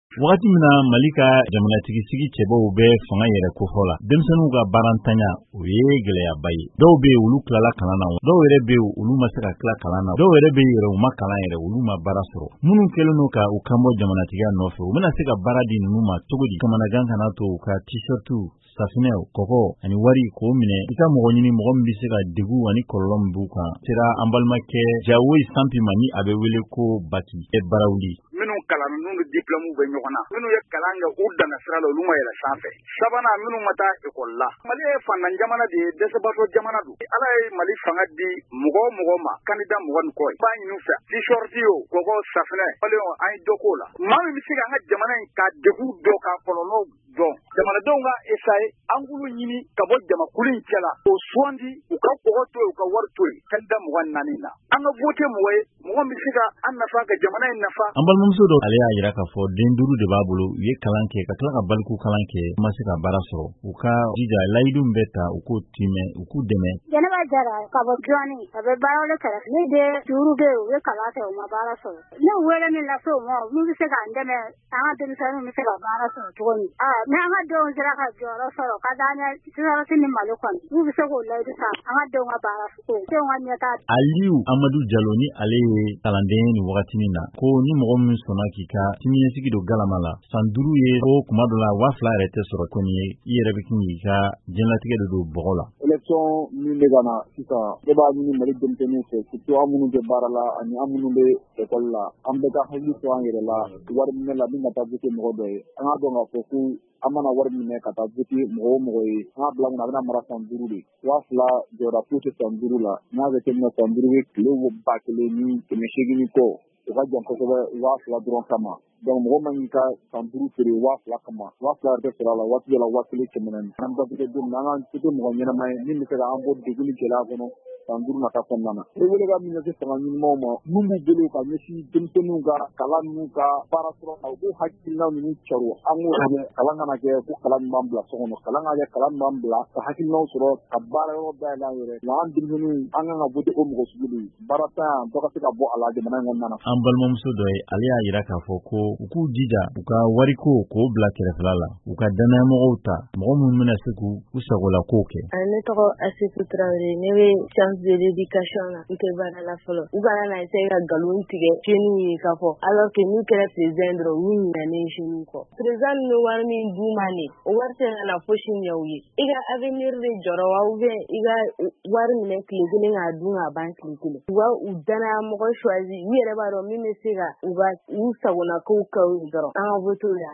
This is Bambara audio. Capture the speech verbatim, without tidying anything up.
Wagati min na Mali ka jamanatigi sigi cɛbaw bɛ fanga yɛrɛ kofɔ la, denmisɛnninw ka barantanya o ye gɛlɛyaba ye. Dɔw bɛ olu tilala kalan na, dɔw yɛrɛ bɛ olu ma se ka tila kalan na, dɔw yɛrɛ bɛ yɛrɛ u ma kalan yɛrɛ olu ma baara sɔrɔ. Minnu kɛlen n'o ka u kanbɔ jamanatigiya nɔfɛ, u bɛna se ka baara di ninnu ma cogo di? Kamanagan kana to u ka t-shirtu, safinɛ, kɔkɔ ani wari k'o minɛ i ka mɔgɔ ɲini mɔgɔ min bɛ se ka degu ani kɔlɔlɔ min b'u kan. Sera an balimakɛ Jawoyi Sampima ni a bɛ wele ko Baki e Barawuli. Minnu kalan ninnu diplôme bɛ ɲɔgɔn na, minnu ye kalan kɛ u danna sira la olu ma yɛlɛ sanfɛ. Sabanan minnu ma taa école la. Mali ye fantan jamana de ye, dɛsɛbaatɔ jamana don. Ala ye Mali fanga di mɔgɔ o mɔgɔ ma, candidat mɔgɔ ni kɔ ye. B'a ɲini u fɛ t-shirt o, kɔkɔ, safinɛ, waleɲɔgɔn an ye dɔ k'o la. Maa min bɛ se ka an ka jamana in ka degun dɔ ka kɔlɔlɔ dɔn. Jamanadenw ka essayer an k'ulu ɲini ka bɔ jamakulu in cɛ la. O sugandi u ka kɔgɔ to yen, u ka wari to yen, candidat mɔgɔ naani na. An ka voter mɔgɔ ye, mɔgɔ min bɛ se ka an nafa ka jamana in nafa. An balimamuso dɔ ale y'a jira k'a fɔ den duuru de b'a bolo, u ye kalan kɛ ka tila ka baliku kalan kɛ, u ma se ka baara sɔrɔ. U ka jija layidu bɛ ta u k'o timɛ, u k'u dɛmɛ. Jɛnɛba Jara ka bɔ Tuani, a bɛ baara kɛrɛfɛ. Ne den duuru bɛ yen u ye kalan kɛ u ma baara sɔrɔ. Ne wele min lase u ma, n'u bɛ se k'an dɛmɛ, an ka denmisɛnninw bɛ se ka baara sɔrɔ cogo min. Ah, ni an ka denw sera ka jɔyɔrɔ sɔrɔ ka d'an ye sisan ni Mali kɔnɔ, n'u bɛ se k'o layidu ta, an ka denw ka baara sɔrɔ. Denw ka ɲɛtaa. Aliyu Amadu Jalo ni ale ye kalanden ni wagati min na, ko ni mɔgɔ min sɔnna k'i ka siniɲɛsigi don galama la, san duuru ye ko kuma dɔ la waa fila yɛrɛ tɛ sɔrɔ kɔni ye, i yɛrɛ bɛ k'i ka diɲɛlatigɛ de don bɔgɔ la. Élection min bɛ ka na sisan, ne b'a ɲini Mali denmisɛnninw fɛ, surtout an minnu bɛ baara la ani an minnu bɛ école la, an bɛɛ ka hakili to an yɛrɛ la, wari minɛ la min ka taa voter mɔgɔ dɔ ye. An k'a dɔn k'a fɔ ko an mana wari minɛ ka taa voter mɔgɔ o mɔgɔ ye, an k'a bila mun na a bɛna mara san duuru de. Waa fila jɔda foyi tɛ san duuru la. N'a bɛ kɛ san duuru ye tile ba kelen ni kɛmɛ seegin kɔ, o ka jan kosɛbɛ waa fila dɔrɔn kama. Donc mɔgɔ man k'i ka san duuru feere waa fila kama. Waa fila yɛrɛ tɛ sɔrɔ a la, waati dɔ la waa kelen kɛmɛ naani. An bɛ voter don min na an k'an voter mɔgɔ ɲɛnama ye min bɛ se k'an bɔ degun ni gɛlɛya kɔnɔ san duuru nata kɔnɔna na. Ne wele ka min se fanga ɲumanw ma, mun b'u bolo ka ɲɛsin denmisɛnninw ka kalan n'u ka baara sɔrɔ u b'u hakilina ninnu caro. An k'o lamɛn, kalan kana kɛ ko kalan min b'an bila so kɔnɔ, kalan ka kɛ kalan min b'an bila ka hakilinaw sɔrɔ ka baara yɔrɔ dayɛlɛ an yɛrɛ. Nka an denmisɛnninw an kan ka voter o mɔgɔ sugu de ye. Baara tanya dɔ ka se ka bɔ a la jamana in kɔnɔna na. An balimamuso dɔ ye ale y'a jira k'a fɔ ko u k'u jija u ka wariko k'o bila kɛrɛfɛla la, u ka danayamɔgɔw ta, mɔgɔ minnu bɛna se k'u u sagola kow kɛ. Ne tɔgɔ Asitu Traoré, ne bɛ science de l'éducation na, n tɛ baara la fɔlɔ. U kana na essayer ka nkalon tigɛ jeunes ye k'a fɔ alors que n'u kɛra président dɔrɔn u ɲinɛnen jeunes kɔ. Président ninnu wari min d'u ma nin, o wari tɛ ka na fosi ɲɛ u ye. I ka avenir de jɔrɔ wa ou bien i ka wari minɛ tile kelen k'a dun k'a ban tile kelen. U ka u danayamɔgɔ choisi, u yɛrɛ b'a dɔn min bɛ se ka u ka u sagonakow kɛ u ye dɔrɔn an ka voter la.